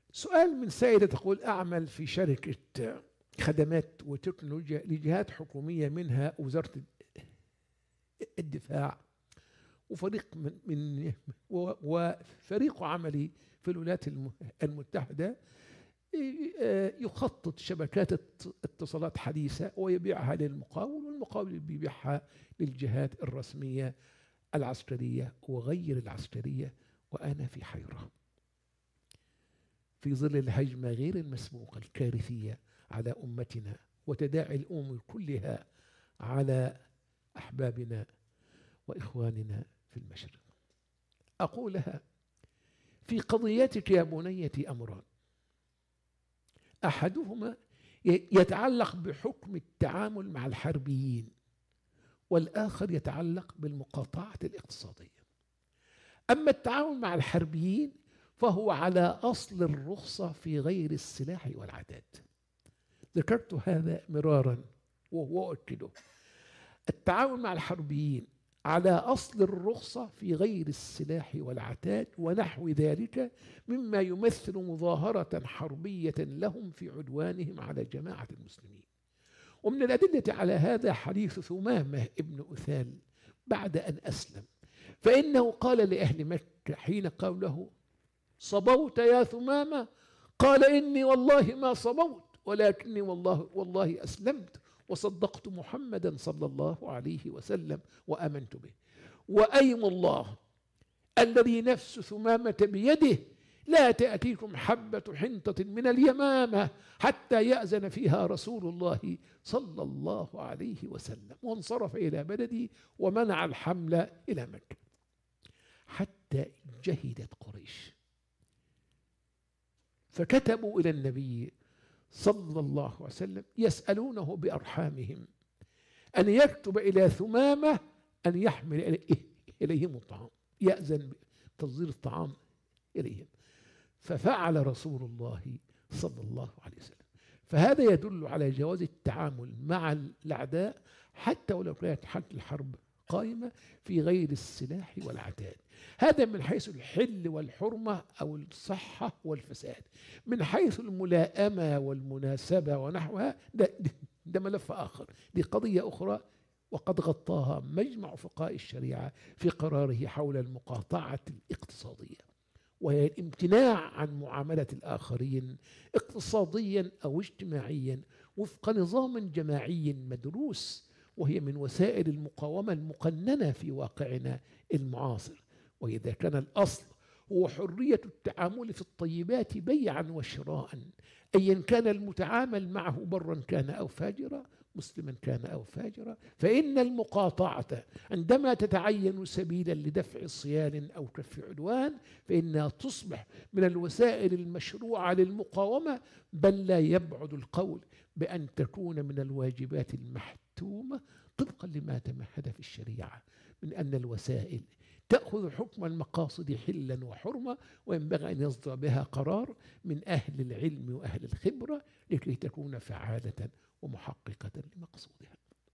سؤال من سائدة تقول: أعمل في شركة خدمات وتكنولوجيا لجهات حكومية منها وزارة الدفاع، وفريق وفريق عملي في الولايات المتحدة يخطط شبكات اتصالات حديثة ويبيعها للمقاول، والمقاول بيبيعها للجهات الرسمية العسكرية وغير العسكرية. وأنا في حيرة في ظل الهجمة غير المسبوقة الكارثية على أمتنا وتداعي الأمم كلها على أحبابنا وإخواننا في المشرق. أقول لها: في قضيتك يا بنيتي أمران، أحدهما يتعلق بحكم التعامل مع الحربيين، والآخر يتعلق بالمقاطعة الاقتصادية. أما التعامل مع الحربيين فهو على أصل الرخصة في غير السلاح والعتاد. ذكرت هذا مرارا وهو أؤكده. التعامل مع الحربيين على أصل الرخصة في غير السلاح والعتاد ونحو ذلك، مما يمثل مظاهرة حربية لهم في عدوانهم على جماعة المسلمين. ومن الأدلة على هذا حديث ثمامة ابن أثال بعد أن أسلم، فإنه قال لأهل مكة حين قالوا له: صبوت يا ثمامة؟ قال: إني والله ما صبوت، ولكني والله أسلمت وصدقت محمدا صلى الله عليه وسلم وآمنت به. وأيم الله الذي نفس ثمامة بيده لا تأتيكم حبة حنطة من اليمامة حتى يأذن فيها رسول الله صلى الله عليه وسلم. وانصرف إلى بلدي ومنع الحمل إلى مكة، حتى جهدت قريش فكتبوا إلى النبي صلى الله عليه وسلم يسألونه بأرحامهم أن يكتب إلى ثمامة أن يحمل إليهم الطعام، يأذن بتصدير الطعام إليهم. ففعل رسول الله صلى الله عليه وسلم. فهذا يدل على جواز التعامل مع الأعداء حتى ولو كانت حالة الحرب قائمة في غير السلاح والعتاد. هذا من حيث الحل والحرمة أو الصحة والفساد. من حيث الملائمة والمناسبة ونحوها ده ملف آخر، دي قضية أخرى، وقد غطاها مجمع فقهاء الشريعة في قراره حول المقاطعة الاقتصادية، وهي الامتناع عن معاملة الآخرين اقتصاديا أو اجتماعيا وفق نظام جماعي مدروس، وهي من وسائل المقاومة المقننة في واقعنا المعاصر. وإذا كان الأصل هو حرية التعامل في الطيبات بيعا وشراء، أيا كان المتعامل معه برا كان أو فاجرا، مسلما كان أو فاجرا، فإن المقاطعة عندما تتعين سبيلا لدفع صيان أو كف عدوان فإنها تصبح من الوسائل المشروعة للمقاومة، بل لا يبعد القول بأن تكون من الواجبات المحتومة طبقا لما تمهد في الشريعة من أن الوسائل تأخذ حكم المقاصد حلا وحرمة، وينبغي أن يصدر بها قرار من أهل العلم وأهل الخبرة لكي تكون فعالة ومحققة لمقصودها.